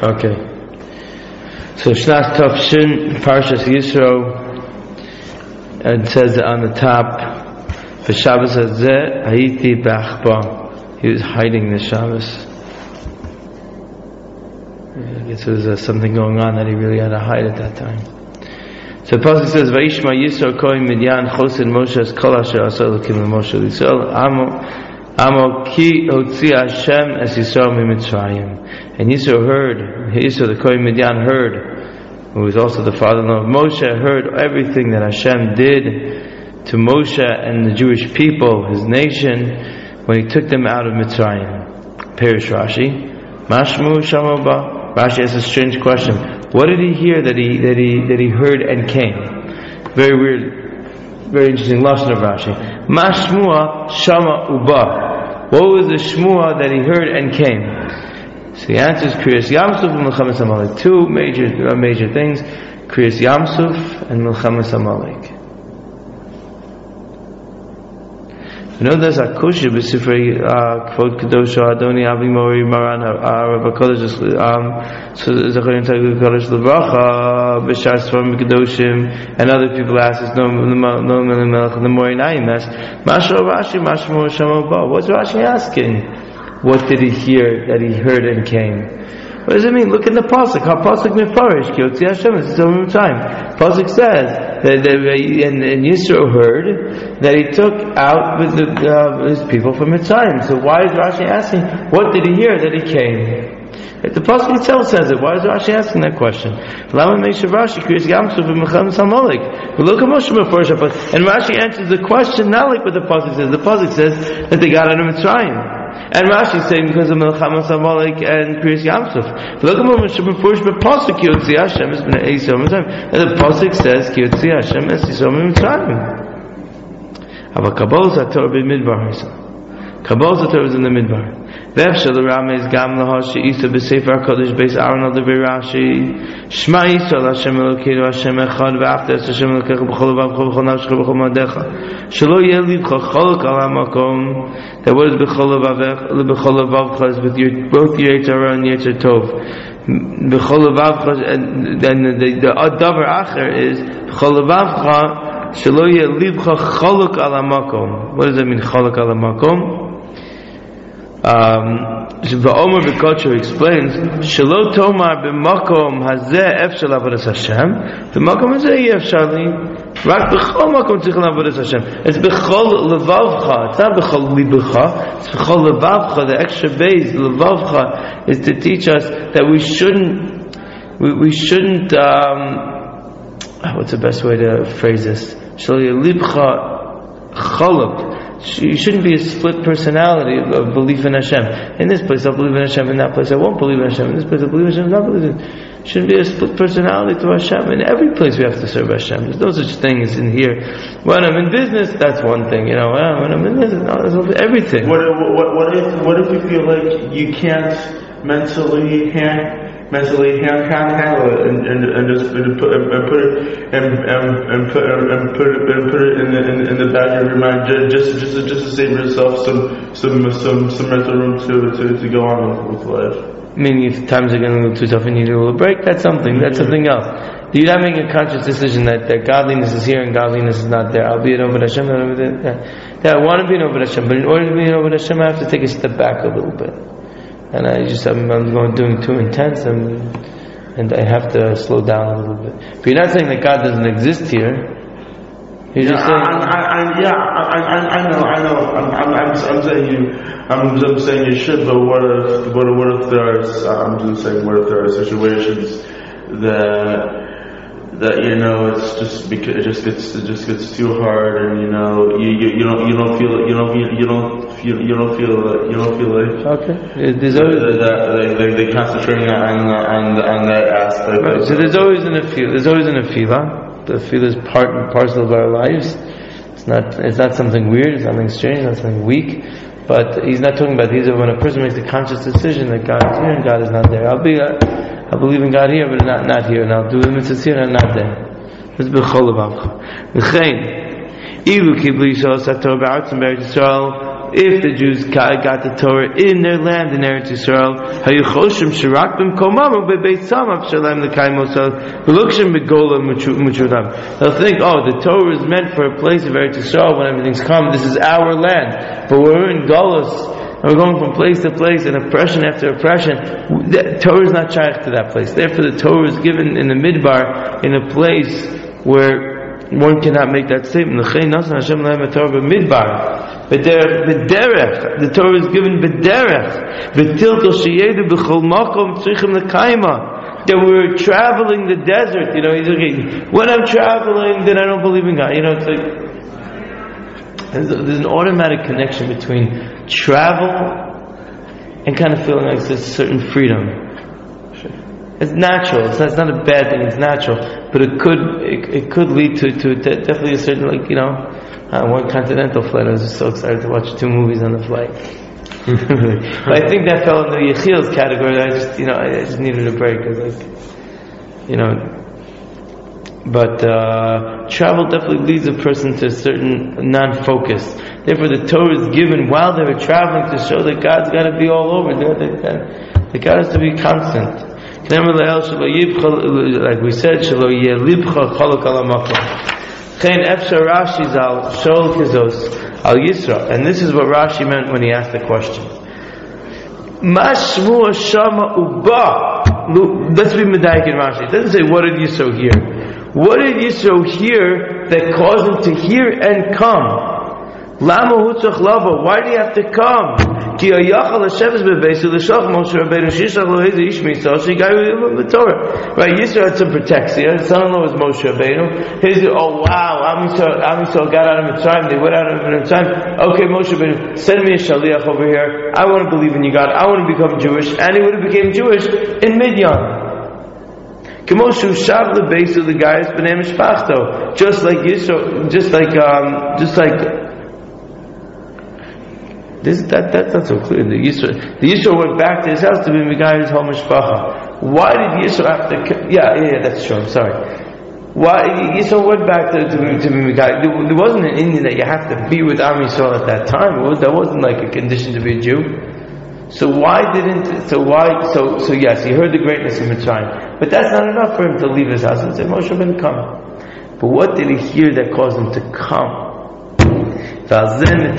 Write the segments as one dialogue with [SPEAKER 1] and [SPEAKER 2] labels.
[SPEAKER 1] Okay. So Shnas Tafshin, Parshas Yisro, and it says on the top, V'Shabbos hazeh hayiti b'achba. He was hiding the Shabbos. I guess there was something going on that he really had to hide at that time. So the Pasuk says, Vayishma Yisro kohen Midyan chosin Moshe es kol asher asa Elokim leMoshe Yisrael Amo ki hotzi Hashem es Yisrael miMitzrayim. And Yisro heard, Yisro the kohen Midyan heard, who was also the father-in-law of Moshe, heard everything that Hashem did to Moshe and the Jewish people, his nation, when he took them out of Mitzrayim. Perish Rashi, Mashmu Shamoba. Rashi asks a strange question. What did he hear that he heard and came? Very weird, very interesting lashon of Rashi. Mashmua Shama Uba. What was the shmua that he heard and came? So the answer is Kriyas Yamsuf and Milchamas Amalek. Two major things: Kriyas Yamsuf and Milchamas Amalek. You know, there's a kusha b'sifrei kvod kedosha Adoni Avi Mori Maran Rav Kodesh so Zacharim Tagu Kodesh Levracha b'shar Sfarim Kedoshim, and other people ask us no Melech the Mori Naim ask Mashro Rashi Mashmo Shamo Ba. What's Rashi asking? What did he hear that he heard and came? What does it mean? Look in the pasuk. How pasuk mefarish ki Yotzi Hashem is still time. Pasuk says that and Yisro heard that he took out with his people from Mitzrayim. So why is Rashi asking? What did he hear that he came? The pasuk itself says it. Why is Rashi asking that question? Lama meishav Rashi kriyas Yamsuf v'Milchamas Amalek. Look at Moshe mefarish, and Rashi answers the question not like what the pasuk says. The pasuk says that they got out of Mitzrayim. And Rashi is saying because of Milchamas Amalek and Kriyas Yamsuf. Look at Moshe mefarish, but pasuk ki Yotzi Hashem is b'nei Yisrael Mitzrayim. And the pasuk says ki Yotzi Hashem es Yisrael Mitzrayim. But Kabbalah Zator b'Midbar. Kabbalah Zator is in the Midbar. V'efshel l'ramez gam lahashi isa b'sefer HaKadosh beis Aaron al devei Rashi Shema Yisrael Hashem Elokeinu Hashem Echad v'after es Hashem Elokecha b'chol levavcha b'chol nafshecha b'chol ma'adecha shelo yeh livcha cholok al hamakom. That what is b'chol levavcha is with both your Yetzer Hara and Yetzer Tov. B'chol levavcha, and then the davar acher is b'chol levavcha shelo yeh livcha cholok al hamakom. What does that mean, cholok al hamakom? V'omer B'Kocher explains, Shelo Tomar b'makom hazeh efshal avodas Hashem. B'makom hazeh efshal li. Rak b'chol makom tzich avodas Hashem. It's b'chol levavcha. It's not b'chol libecha. It's b'chol levavcha. The extra base levavcha is to teach us that we shouldn't. What's the best way to phrase this? Shelo libcha cholok. You shouldn't be a split personality of belief in Hashem. In this place I'll believe in Hashem, in that place I won't believe in Hashem. In this place I'll believe in Hashem, not believe in Hashem. Shouldn't be a split personality to Hashem. In every place we have to serve Hashem. There's no such thing as in here. When I'm in business, that's one thing. When I'm in business, everything.
[SPEAKER 2] What if you feel like you can't mentally handle it and just put it in the back of your mind just to save yourself some mental room to go on with life.
[SPEAKER 1] Meaning if times are going to look too tough and you need a little break, that's something else. You're not making a conscious decision that godliness is here and godliness is not there. I'll be an Oved Hashem. I want to be an Oved Hashem, but in order to be an Oved Hashem I have to take a step back a little bit. And I'm doing too intense, and I have to slow down a little bit. But you're not saying that God doesn't exist here. You're just saying.
[SPEAKER 2] I know. I'm saying you should, but what if there are situations that it's just because it just gets too hard, and you don't feel like
[SPEAKER 1] okay. There's always
[SPEAKER 2] they concentrating on that aspect.
[SPEAKER 1] Right. So there's always an afila. The afila is part and parcel of our lives. It's not something weird. It's nothing strange. It's not something weak. But he's not talking about these. When a person makes a conscious decision that God is here and God is not there. I believe in God here, but not here. And I'll do the mitzvahs here and not there. It's b'chol levavcha. V'chein ilu kibli yisrael sator b'artzim b'eretz Yisrael if the Jews got the Torah in their land in Eretz Yisrael, they'll think, the Torah is meant for a place of Eretz Yisrael when everything's calm. This is our land, but we're in Golus. And we're going from place to place and oppression after oppression. The Torah is not shaykh to that place. Therefore, the Torah is given in the Midbar, in a place where one cannot make that statement. The Torah is given that we're traveling the desert. He's like, when I'm traveling, then I don't believe in God. It's like there's an automatic connection between travel and kind of feeling like there's a certain freedom. It's natural. It's not a bad thing. It's natural, but it could lead to definitely a certain one continental flight. I was just so excited to watch 2 movies on the flight. But I think that fell into Yechiel's category. I just needed a break. But travel definitely leads a person to a certain non-focus. Therefore, the Torah is given while they were traveling to show that God's got to be all over. That God has to be constant. Like we said, and this is what Rashi meant when he asked the question. Let's be medayik in Rashi. It doesn't say what did Yisro hear. What did Yisro hear that caused him to hear and come? Lama hutzach lava. Why do you have to come? Ki ayachal Hasheves bebeis l'shach Moshe Rabbeinu shishach lo hezi ish mitzvah shigayu b'Torah. Right? Yisro had some protection. His son-in-law was Moshe Rabbeinu. Am Yisrael got out of Mitzrayim. They went out of Mitzrayim. Okay, Moshe Rabbeinu, send me a shaliach over here. I want to believe in you, God. I want to become Jewish. And he would have became Jewish in Midian. Just like Yisro, that's not so clear. The Yisro went back to his house to be Megayah's whole mishpacha. Why did Yisro have to? Yeah, that's true. I'm sorry. Why Yisro went back to be Megayah? There wasn't an Indian that you have to be with Am Yisrael at that time. That wasn't like a condition to be a Jew. So yes, he heard the greatness of Mitzrayim, but that's not enough for him to leave his house and say, Moshe Rabbeinu, come. But what did he hear that caused him to come? And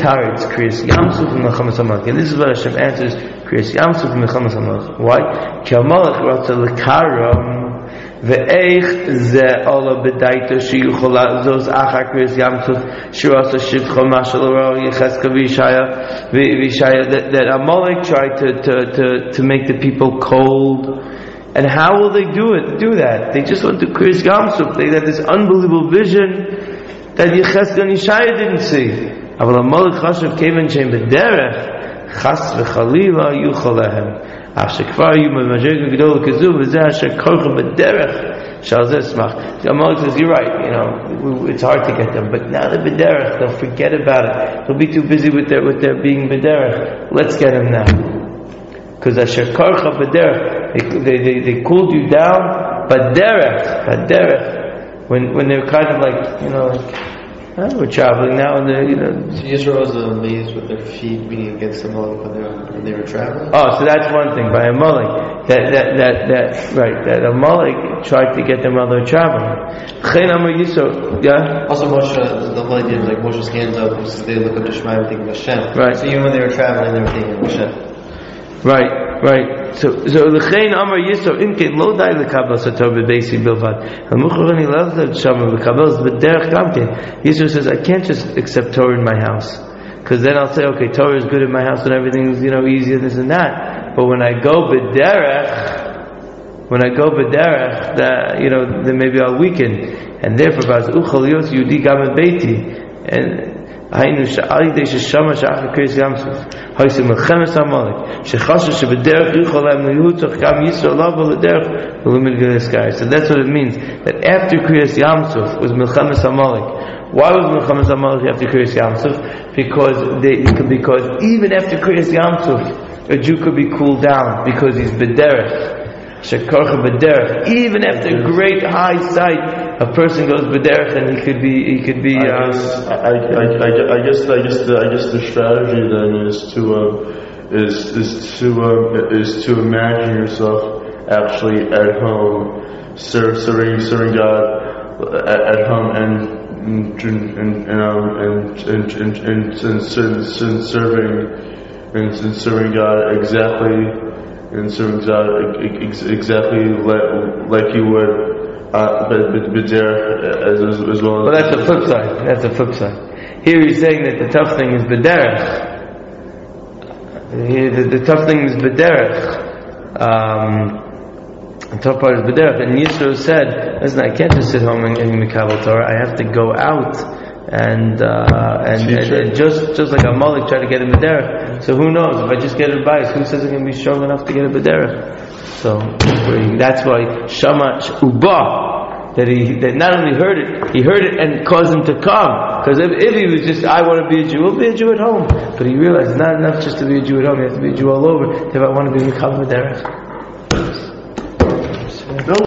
[SPEAKER 1] this is what Hashem answers, Kriyas Yamsuf and Mechamas HaMelech. Why? Ki HaMelech ratza l'karam ve'eich ze ola b'daito sheyuchol la'zos achar Kriyas Yamsuf shirasa shivcho mashal oro Yechezkel v'Yishaya that Amalek tried to make the people cold. And how will they do that? They just went to Kriyas Yamsuf. They had this unbelievable vision that Yechezkel and Yishaya didn't see. Aval Amalek chashav kevan shein b'derech chas v'chalila yuchol lehem. Ashekvar yu b'madrega gedola kazu v'zeh asher korcha b'derech shal zeh smach. Amalek says, you're right, it's hard to get them, but now they're b'derech, they'll forget about it. They'll be too busy with their being b'derech. Let's get them now. Because asher korcha b'derech, they cooled you down, b'derech. When they're kind of like, we're traveling now, and
[SPEAKER 3] So Israel was amazed with their feet being against Amalek when they were traveling.
[SPEAKER 1] Oh, so that's one thing by Amalek. That Amalek tried to get them while they were traveling. Yeah.
[SPEAKER 3] Also, Moshe, the whole idea like Moshe's hands up, they look up to Shema and think of Hashem.
[SPEAKER 1] Right.
[SPEAKER 3] So even when they were traveling, they were thinking of Hashem.
[SPEAKER 1] Right. So l'chein amar Yisro imkein lo dai lekabel sator b'beisi bilvad. Hamucharani lavzav shama lekabel b'derech gamkein. Yisro says, I can't just accept Torah in my house, because then I'll say, okay, Torah is good in my house and everything's easier, this and that. But when I go b'derech, then maybe I'll weaken, and therefore baz uchal yos yudi gam beiti and. היינו שעל ידי ששמה שאחר קריס ימסוף הייסו מלחמת המלך שחשו שבדרך יוכל להם להוצח גם ישרו לבוא לדרך ולא מלגלה סקאי. So that's what it means, that after Kriyas Yamsuf was Milchemes HaMalek. Why was Milchemes HaMalek after Kriyas Yamsuf? Because even after Kriyas Yamsuf a Jew could be cooled down because he's bederech. shekorcha b'derech. Even after a great high sight, a person goes b'derech, and he could be.
[SPEAKER 2] I guess the strategy then is to imagine yourself actually at home, serving God at home, and serving God exactly like you would b'derech as well.
[SPEAKER 1] Well, that's the flip side. Here he's saying that the tough thing is b'derech. The tough thing is b'derech. The tough part is b'derech. And Yisro said, "Listen, I can't just sit home and mikabel Torah. I have to go out and just like Amalek tried to get a b'derech. So who knows? If I just get a bias, who says I'm going to be strong enough to get a b'derech?" So that's why Shama Uba. That not only heard it, he heard it and caused him to come. Because if he was just, I want to be a Jew, we'll be a Jew at home. But he realized it's not enough just to be a Jew at home, you have to be a Jew all over. If I want to be a Mekabel Derech.